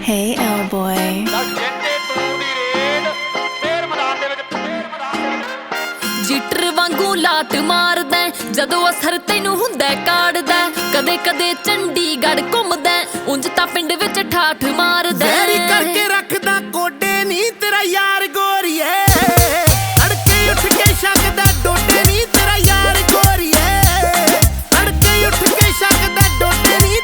Hey, L boy. ਜਿੱਟਰ ਵਾਂਗੂ ਲਾਟ ਮਾਰਦਾ ਜਦੋਂ ਅਸਰ ਤੈਨੂੰ ਹੁੰਦਾ ਕਾੜਦਾ ਕਦੇ ਕਦੇ ਚੰਡੀਗੜ੍ਹ ਘੁੰਮਦਾ ਉਂਝ ਤਾਂ ਪਿੰਡ ਵਿੱਚ ਠਾਠ ਮਾਰਦਾ ਵੈਰੀ ਕਰਕੇ ਰੱਖਦਾ ਕੋਡੇ ਨੀ ਤੇਰਾ ਯਾਰ ਗੋਰੀਏ ਅੜਕੇ ਉੱਠ ਕੇ ਛੱਕਦਾ ਡੋਡੇ ਨੀ ਤੇਰਾ ਯਾਰ ਗੋਰੀਏ ਅੜਕੇ ਉੱਠ ਕੇ ਛੱਕਦਾ ਡੋਡੇ ਨੀ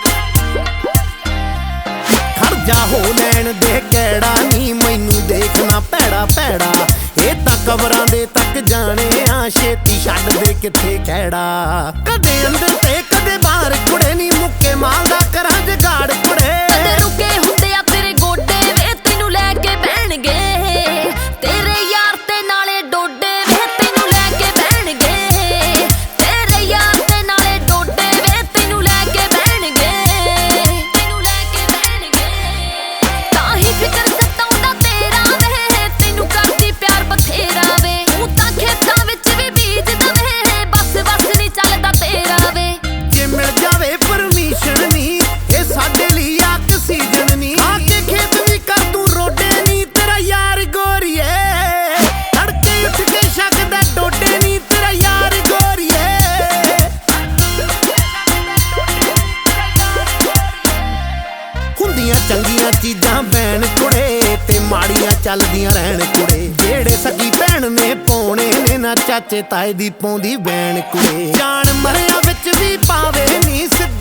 ਖੜ ਜਾ ਹੋ ਲੈਣ ਦੇ ਕਿਹੜਾ ਨੀ ਮੈਨੂੰ ਦੇਖਣਾ ਭੈੜਾ ਭੈੜਾ ਇਹ ਤਾਂ ਕਬਰਾਂ ਦੇ ਤੱਕ ਜਾਣੇ ਆ ਛੇਤੀ ਛੱਡ ਦੇ ਕਿੱਥੇ ਖੈੜਾ ਕਦੇ ਅੰਦਰ ਤੇ ਕਦੇ ਬਾਹਰ ਕੁੜੇ ਨੀ ਮੁੱਕੇ ਮਾਲ ਦਾ ਕਰਾਂ ਜਗਾੜ ਕੁੜੇ ਕਦੇ ਰੁਕੇ ਹੁੰਦੇ ਆ ਤੇਰੇ ਗੋਡੇ ਵੇ ਤੈਨੂੰ ਲੈ ਕੇ ਬਹਿਣਗੇ ਤੇਰੇ ਯਾਰ ਤੇ ਨਾਲੇ ਡੋਡੇ ਵੇ ਤੈਨੂੰ ਲੈ ਕੇ ਬਹਿਣਗੇ ਤੇਰੇ ਯਾਰ ਤੇ ਨਾਲੇ ਡੋਡੇ ਵੇ ਤੈਨੂੰ ਲੈ ਕੇ ਬਹਿਣਗੇ ਤੈਨੂੰ ਲੈ ਕੇ ਬਹਿਣਗੇ ਤਾਂ ਹੀ ਫਿਕਰ ਸਤਾਉਂਦਾ ਤੇਰਾ ਵੇ ਤੈਨੂੰ ਕਰਦੀ ਪਿਆਰ ਬਥੇਰਾ ਵੇ ਤੂੰ ਤਾਂ ਖੇਤਾਂ ਵਿੱਚ ਵੀ ਬੀਜਦਾ ਵੇ ਬਸ ਨਹੀਂ ਚੱਲਦਾ ਤੇਰਾ ਵੇ ਜੇ ਮਿਲ ਜਾਵੇ ਪਰਮਿਸ਼ਨ ਨੀ ਇਹ ਸਾਡੇ ਲਈ ਆਕ ਸੀਜਨ ਨੀ ਆ ਕੇ ਖੇਤ ਵੀ ਕਰ ਤੂੰ ਰੋਡੇ ਨੀ ਤੇਰਾ ਯਾਰ ਗੋਰੀਏ ਤੜਕੇ ਉੱਠ ਕੇ ਛੱਕਦਾ ਡੋਡੇ ਨੀ ਤੇਰਾ ਯਾਰ ਗੋਰੀਏ ਹੁੰਦੀਆਂ ਚੰਗੀਆਂ ਚੀਜ਼ਾਂ ਬੈਣ ਕੁੜੇ ਤੇ ਮਾੜੀਆਂ ਚੱਲਦੀਆਂ ਰਹਿਣ ਕੁੜੇ ਜਿਹੜੇ ਸਕੀ ਭੈਣ ਨੇ ਪਾਉਣੇ ਨੇ ਨਾ ਚਾਚੇ ਤਾਏ ਦੀ ਪਾਉਂਦੀ ਬੈਣ ਕੁੜੇ ਜਾਨ ਮਰਿਆ ਵਿੱਚ ਵੀ ਪਾਵੇ ਨੀ